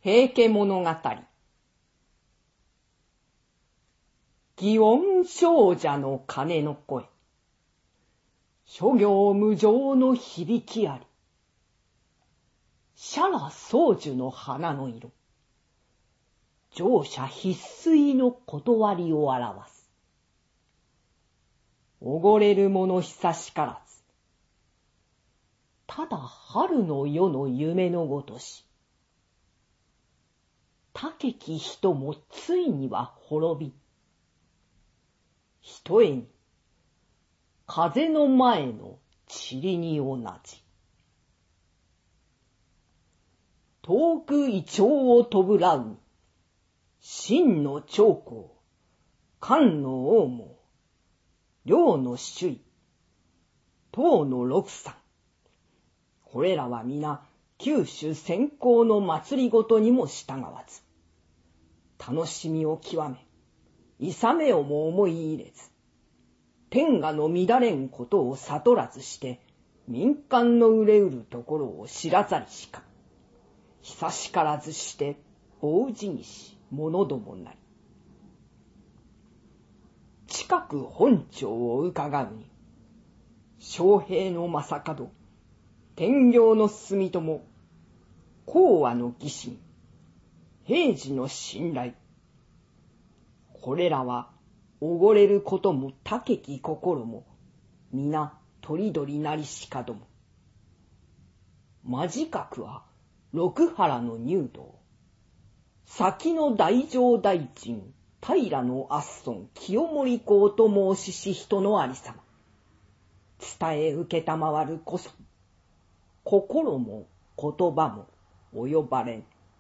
平家物語。祇園精舎の鐘の声。諸行無常の響きあり。伽羅宗樹の花の色。乗車必須の断りを表す。おごれるもの久しからず。ただ春の夜の夢のごとし。高き人もついには滅び。ひとえに風の前の塵に同じ。遠くイチョウを飛ぶらうに、真の長江、漢の王毛、梁の首位、唐の六山。これらは皆九州先行の祭りごとにも従わず、楽しみを極め、勇めをも思い入れず、天下の乱れんことを悟らずして、民間の憂うるところを知らざりしか、久しからずして大氏にし者どもなり。近く本庁を伺うに、昌平の正門、天行の住友、講和の義心、平治の信頼。これらはおごれることも高き心も、皆とりどりなりしかども。間近くは六原の入道、先の大乗大臣、平の圧尊清盛公と申しし人のありさま。伝え受けたまわるこそ、心も言葉も及ばれん。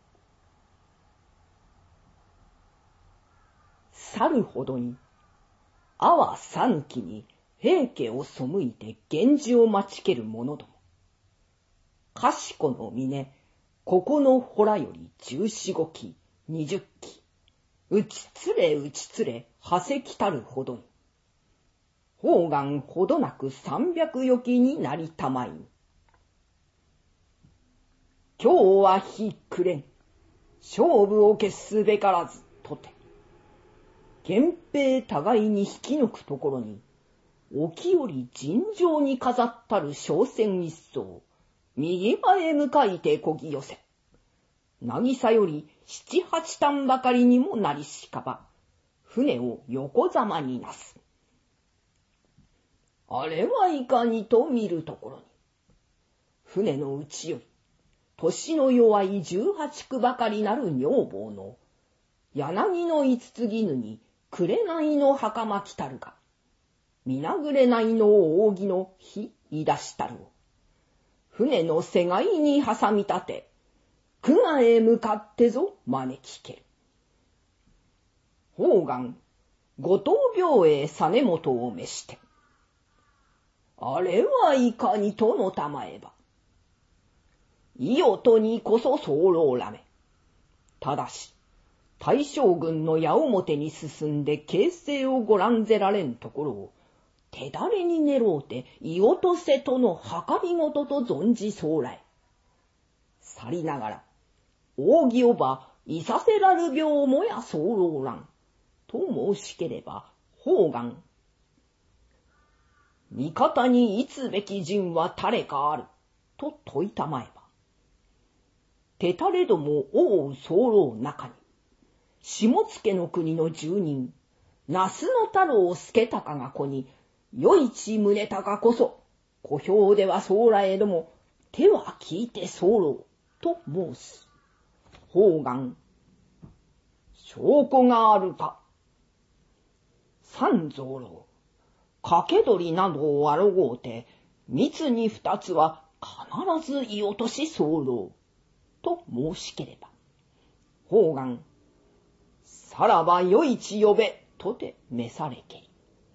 去るほどに、阿波讃岐に平家を背いて源氏を待ちける者ども。賢の峰、ここの洞より14、15騎、20騎、打ちつれ、はせきたるほどに。方眼ほどなく300余騎になりたまいに。今日は日暮れん、勝負を決すべからずとて。源平互いに引き抜くところに、沖より尋常に飾ったる商船一艘、右前向かいてこぎ寄せ。渚より7、8単ばかりにもなりしかば、船を横ざまになす。あれはいかにと見るところに、船の内より、年の弱い18区ばかりなる女房の、柳の五つ絹に紅の袴着たるが、皆紅の扇の火いだしたるを、船のせがいに挟み立て、久我へ向かってぞ招きける。方眼、後藤病へ実元を召して、あれはいかにとのたまえば、伊予とにこそ候らめ。ただし、大将軍の矢面に進んで形勢をご覧ぜられんところを、手だれに寝ろうて伊予と瀬戸の計りごとと存じそうらえ。去りながら、扇をばいさせらる病もや候らん。と申しければ、方眼。味方にいつべき陣は誰かある。と問いたまえば。手たれども王候中に、下野の国の住人、那須の太郎助高が子に、与一宗高こそ、小兵ではそうらえども、手は聞いて候と申す。方眼、証拠があるか。三蔵郎、掛け取りなどをあろごうて、密に二つは必ずい落とし候と申しければ。方眼、さらば与一呼べとて召されけり。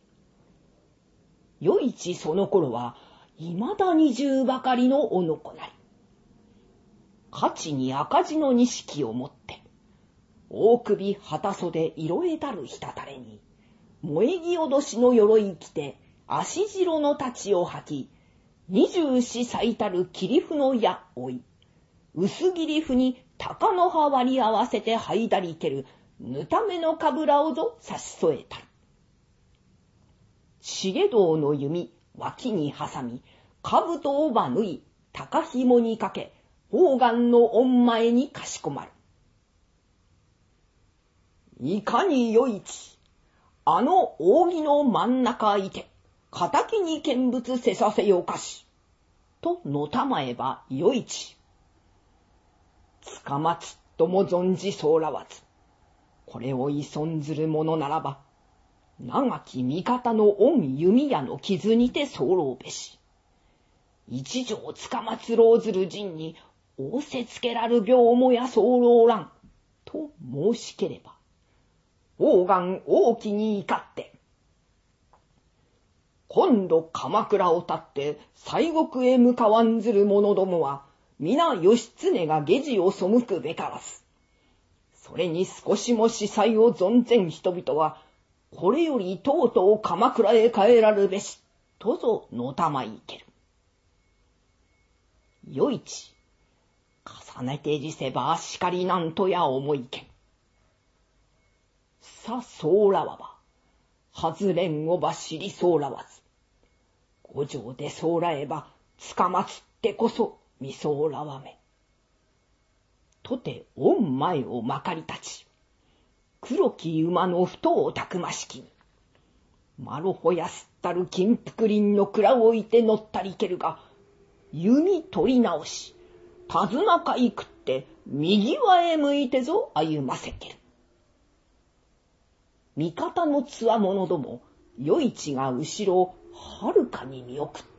与一その頃は未だ20ばかりのおのこなり。勝ちに赤字の錦を持って、大首旗袖色えたるひたたれに、萌木おどしの鎧着て、足白の太刀を履き、24歳たる切り符の矢追い、 薄切りふに鷹の葉割り合わせてはいだりけるぬためのかぶらをぞ差し添えたり。重堂の弓脇に挟み、兜をば縫い、高紐にかけ、宝願の御前にかしこまる。いかに与一、あの扇の真ん中いて、敵に見物せさせよかし、とのたまえば与一。捕まつとも存じそうらわず、これを依存ずるものならば、長き味方の御弓矢の傷にて候べし。一条捕まつろうずる陣に、仰せつけらる病もや候らん、と申しければ、宝願大きに怒って、今度鎌倉を立って西国へ向かわんずる者どもは、皆義経が下地を背くべからず。それに少しも司祭を存ぜん人々は、これよりとうとう鎌倉へ帰らるべし、とぞのたまいける。与一、重ねてじせばしかりなんとや思いけん。さそうらわば、はずれんをば知りそうらわず。五条でそうらえば、捕まつってこそ見そうらわめ。とて御前をまかり立ち、黒き馬の太をたくましきに、マロホやすったる金福林の蔵を置いて乗ったりけるが、弓取り直し、手綱かいくって右輪へ向いてぞ歩ませける。味方のつわものども、与一が後ろをはるかに見送って、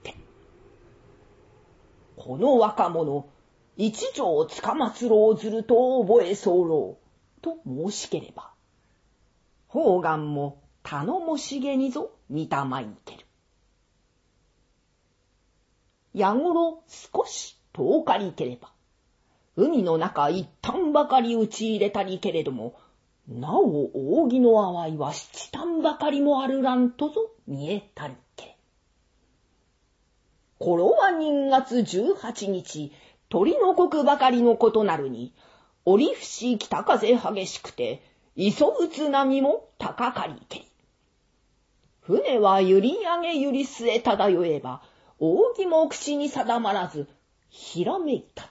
この若者、一条を捕まつろうずると覚え候と申しければ、宝願も頼もしげにぞ見たまいける。やごろ少し遠かりければ、海の中一旦ばかり打ち入れたりけれども、なお扇の淡いは七旦ばかりもあるらんとぞ見えたりけ。頃は人月18日、鳥の国ばかりのことなるに、折伏北風激しくて、磯打つ波も高かりけり。船は揺り上げ揺り据え漂えば、扇も口に定まらず、ひらめいた。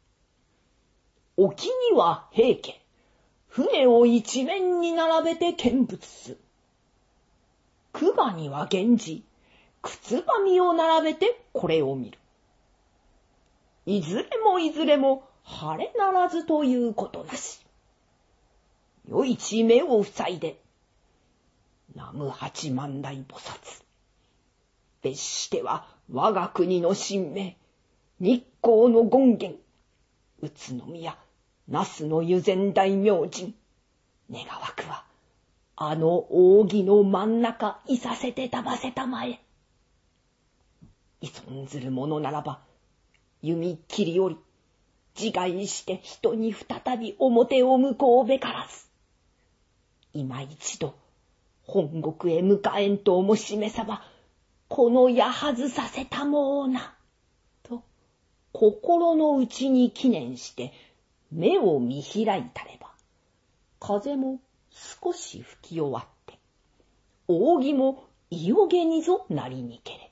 沖には平家、船を一面に並べて見物す。久我には源氏、靴ばみを並べてこれを見る。いずれも晴れならずということなし。与一目を塞いで、南無八幡大菩薩。別しては我が国の神明、日光の権現、宇都宮、那須の湯前大明神、願わくは、あの扇の真ん中いさせてたばせたまえ。依存ずるものならば、弓切り折り、自害して人に再び表を向こうべからず。今一度、本国へ迎えんともしめさば、このやはずさせたもうな、と、心の内に記念して、目を見開いたれば、風も少し吹き終わって、扇もいよげにぞなりにけれ。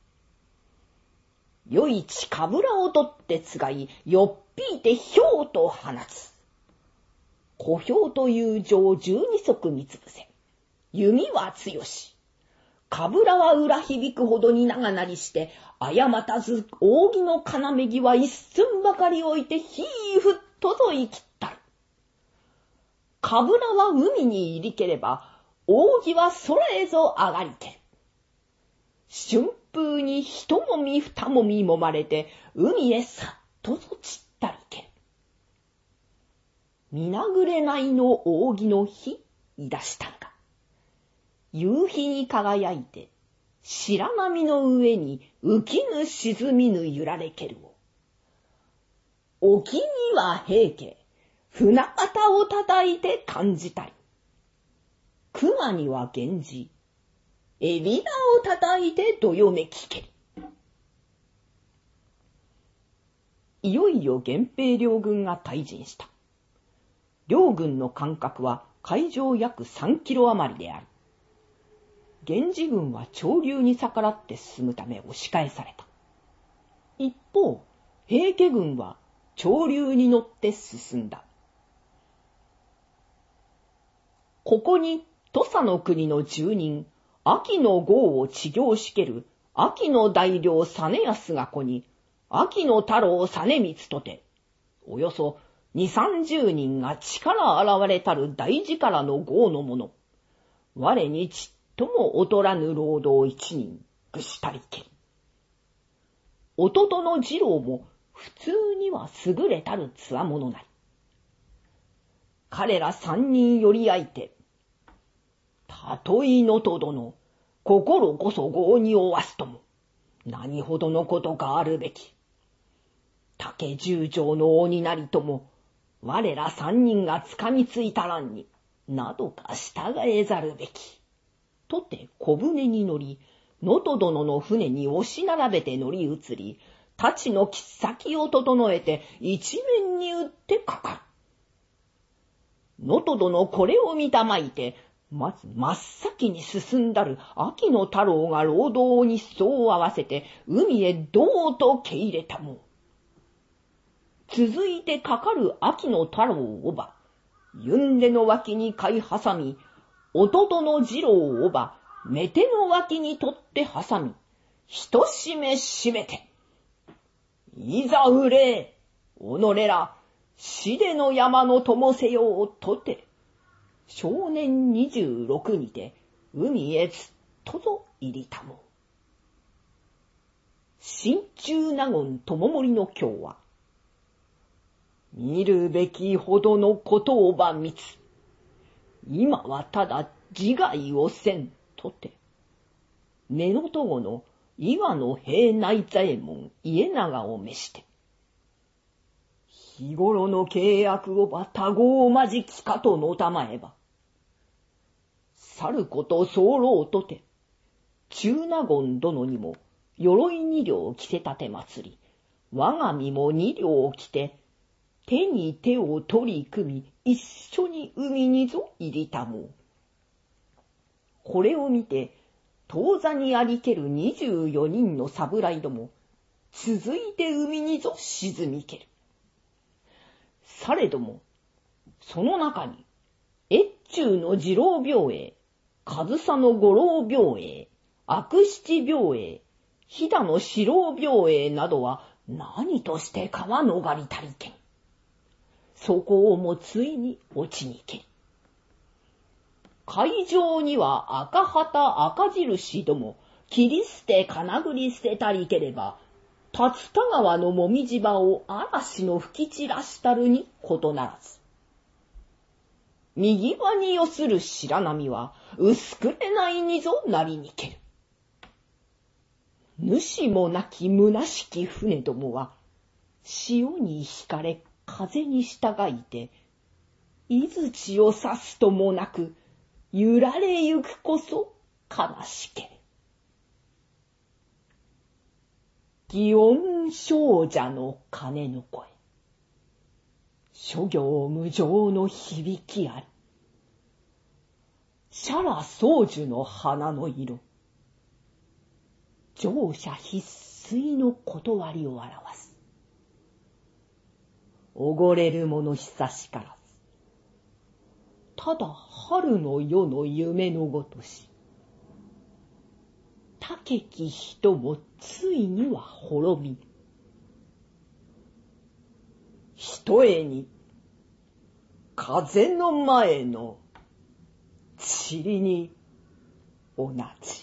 与一かぶらを取ってつがい、よっぴいてひょうと放つ。小ひょうという上12足見つぶせ。弓は強し。かぶらは裏響くほどに長なりして、誤たず扇の要木は一寸ばかり置いてひーふっとと生きったる。かぶらは海に入りければ、扇は空へぞ上がりける。春風に一もみ二もみもまれて、海へさっとぞ散ったりける。みなぐれないの扇の火いだしたが、夕日に輝いて、白波の上に浮きぬ沈みぬ揺られけるを。沖には平家、船方を叩いて感じたり。熊には源氏、海老名を叩いてどよめきけり。 いよいよ源平両軍が退陣した。両軍の間隔は海上約3キロ余りである。源氏軍は潮流に逆らって進むため押し返された。一方、平家軍は潮流に乗って進んだ。ここに土佐の国の住人、秋の豪を治療しける秋の大領実康が子に、秋の太郎実光とて、およそ2、30人が力現れたる大力の豪の者、我にちっとも劣らぬ労働1人、ぐしたりけり。弟の次郎も普通には優れたるつわものなり。彼ら3人より相手、たとえのと殿、心こそ業に負わすとも、何ほどのことかあるべき。竹十条の鬼なりとも、我ら3人がつかみついたらんに、などか従えざるべき。とて小舟に乗り、能登殿の船に押し並べて乗り移り、太刀の切っ先を整えて一面に打ってかかる。能登殿これを見たまいて、まず真っ先に進んだる秋の太郎が労働に裾を合わせて海へどうと蹴入れたも。続いてかかる秋の太郎をば、ゆんでの脇に買い挟み、弟の次郎をば、めての脇に取って挟み、ひとしめしめて、いざ売れ、己ら、死での山の友せようとて、少年26にて、海へつっとぞ入りたも。心中納言友森の今日は、見るべきほどのことをばみつ。今はただ自害をせんとて。根のとごの岩の平内左衛門家長を召して。日頃の契約をば多合まじきかとのたまえば。去ること候とて。中納言殿にも鎧2両着せたて祭り。我が身も2両着て。手に手を取り組み、一緒に海にぞ入りたもう。これを見て、当座にありける24人の侍ども、続いて海にぞ沈みける。されども、その中に、越中の次郎病営、上総の五郎病営、悪七病営、飛騨の四郎病営などは何としてかは逃りたりけん。そこをもついに落ちにけり。海上には赤旗赤印ども、切り捨て金繰り捨てたりければ、竜田川のもみじ場を嵐の吹き散らしたるにことならず。右場に寄する白波は、薄くれないにぞなりにける。主もなき虚しき船どもは、潮に引かれ、風に従いて、いずちを刺すともなく、揺られゆくこそ悲しけれ。祇園精舎の鐘の声、諸行無常の響きあり、シャラ宗樹の花の色、乗車必須の断りを表す。おごれるもの久しからず。ただ春の夜の夢のごとし。たけき人もついには滅び。ひとえに風の前の塵に同じ。